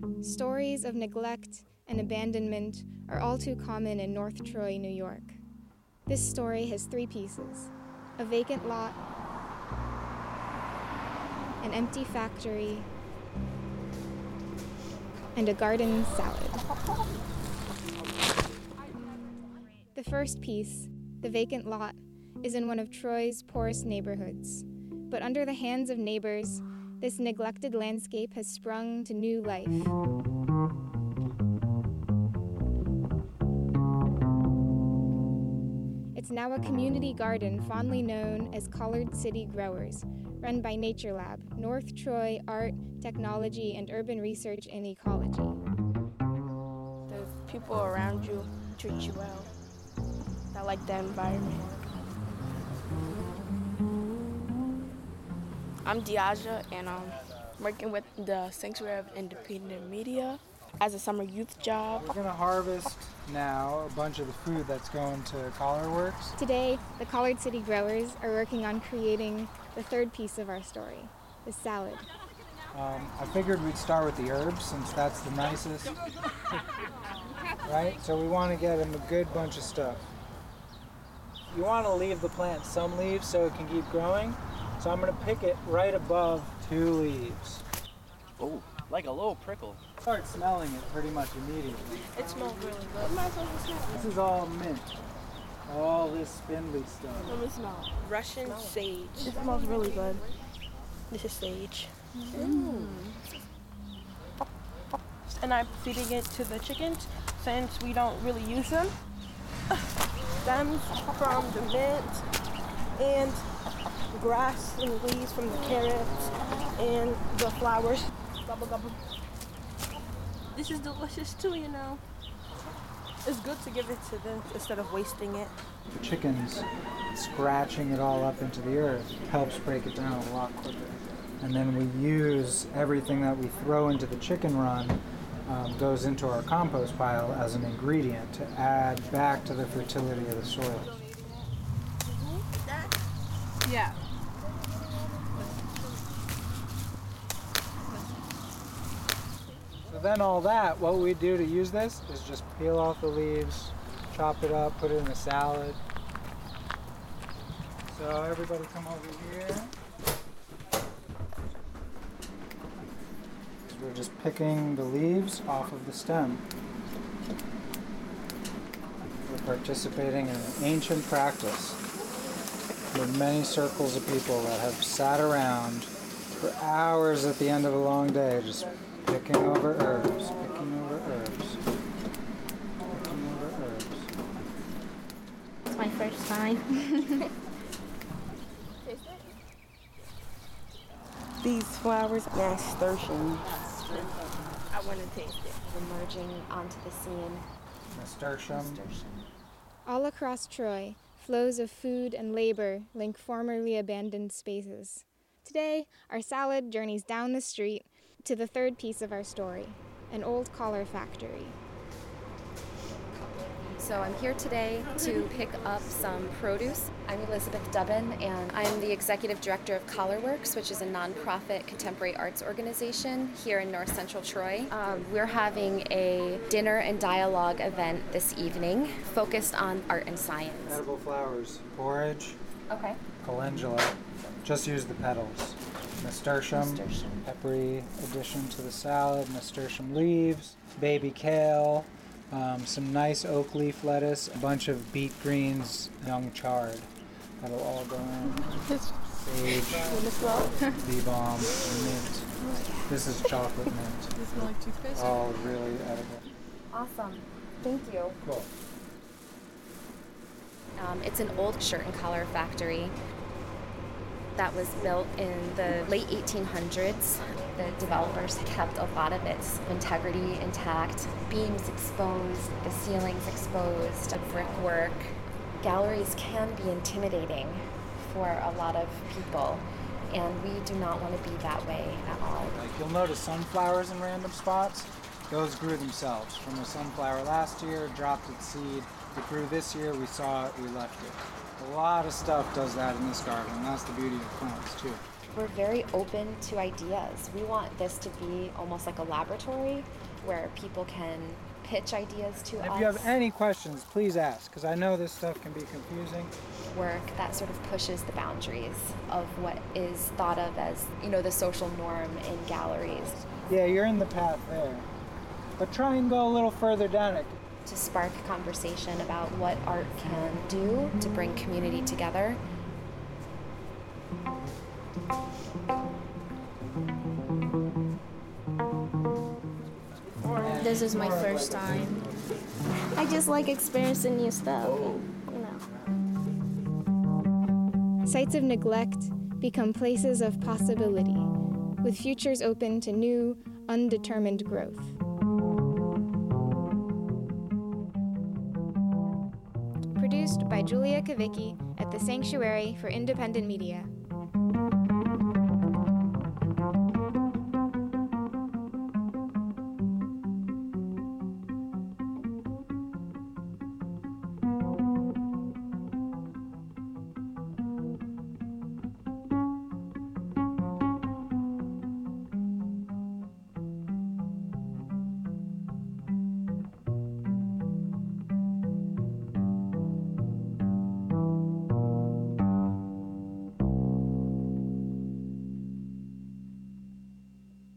Stories of neglect and abandonment are all too common in North Troy, New York. This story has three pieces: a vacant lot, an empty factory, and a garden salad. The first piece, the vacant lot, is in one of Troy's poorest neighborhoods. But under the hands of neighbors, this neglected landscape has sprung to new life. It's now a community garden fondly known as Collard City Growers, run by Nature Lab, North Troy Art, Technology, and Urban Research and Ecology. The people around you treat you well. I like the environment. I'm Diaja, and I'm working with the Sanctuary of Independent Media as a summer youth job. We're going to harvest now a bunch of the food that's going to Collard Works. Today, the Collard City Growers are working on creating the third piece of our story, the salad. I figured we'd start with the herbs since that's the nicest, right? So we want to get them a good bunch of stuff. You want to leave the plant some leaves so it can keep growing. So I'm going to pick it right above 2 leaves. Oh, like a little prickle. Start smelling it pretty much immediately. It smells really good. This is all mint. All this spindly stuff. Let me smell. Russian sage. It smells really good. This is sage. And I'm feeding it to the chickens since we don't really use them. Stems from the mint and grass and leaves from the carrots and the flowers. Gobble, gobble. This is delicious too, you know. It's good to give it to them instead of wasting it. The chickens scratching it all up into the earth helps break it down a lot quicker. And then we use everything that we throw into the chicken run goes into our compost pile as an ingredient to add back to the fertility of the soil. Yeah. So then all that, what we do to use this is just peel off the leaves, chop it up, put it in a salad. So everybody come over here. We're just picking the leaves off of the stem. We're participating in an ancient practice with many circles of people that have sat around for hours at the end of a long day just picking over herbs, picking over herbs, picking over herbs. It's my first time. These flowers, nasturtium. I want to taste it. Emerging onto the scene. Nasturtium. All across Troy, flows of food and labor link formerly abandoned spaces. Today, our salad journeys down the street to the third piece of our story, an old collar factory. So I'm here today to pick up some produce. I'm Elizabeth Dubbin, and I'm the executive director of Collard Works, which is a nonprofit contemporary arts organization here in North Central Troy. We're having a dinner and dialogue event this evening focused on art and science. Edible flowers, borage, Okay. calendula, just use the petals. Nasturtium, peppery addition to the salad, nasturtium leaves, baby kale, some nice oak leaf lettuce, a bunch of beet greens, young chard. That'll all go in. Sage, bee balm, mint. This is chocolate mint. Does it smell like toothpaste? All really edible. Awesome. Thank you. Cool. It's an old shirt and collar factory that was built in the late 1800s. The developers kept a lot of its integrity intact, beams exposed, the ceilings exposed, brickwork. Galleries can be intimidating for a lot of people, and we do not want to be that way at all. Like you'll notice sunflowers in random spots. Those grew themselves from a sunflower last year, dropped its seed. It grew this year, we saw it, we left it. A lot of stuff does that in this garden, and that's the beauty of plants too. We're very open to ideas. We want this to be almost like a laboratory where people can pitch ideas to us. If you have any questions, please ask, because I know this stuff can be confusing. Work that sort of pushes the boundaries of what is thought of as, the social norm in galleries. Yeah, you're in the path there. But try and go a little further down it. To spark conversation about what art can do to bring community together. This is my first time. I just like experiencing new stuff. Sites of neglect become places of possibility, with futures open to new, undetermined growth. Produced by Julia Kavicki at the Sanctuary for Independent Media.